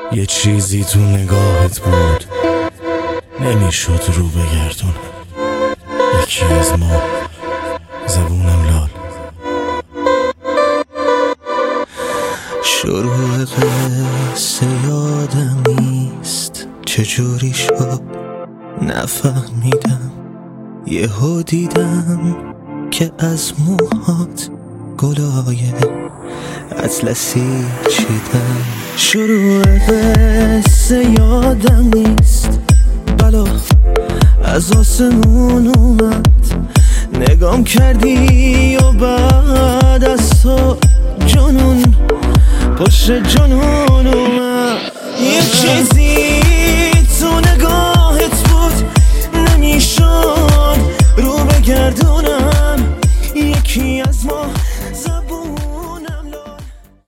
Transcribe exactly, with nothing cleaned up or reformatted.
یه چیزی تو نگاهت بود نمیشد رو بگردون. یکی از ما زبونم لال. شروع قصه یادم نیست چجوری شد نفهمیدم. یهو دیدم که از موهات گلای اطلسی چیدم. شروع قصه یادم نیست بلا از آسمون اومد. نگام کردی و بعد از تو جنون پشت جنون اومد. یه چیزی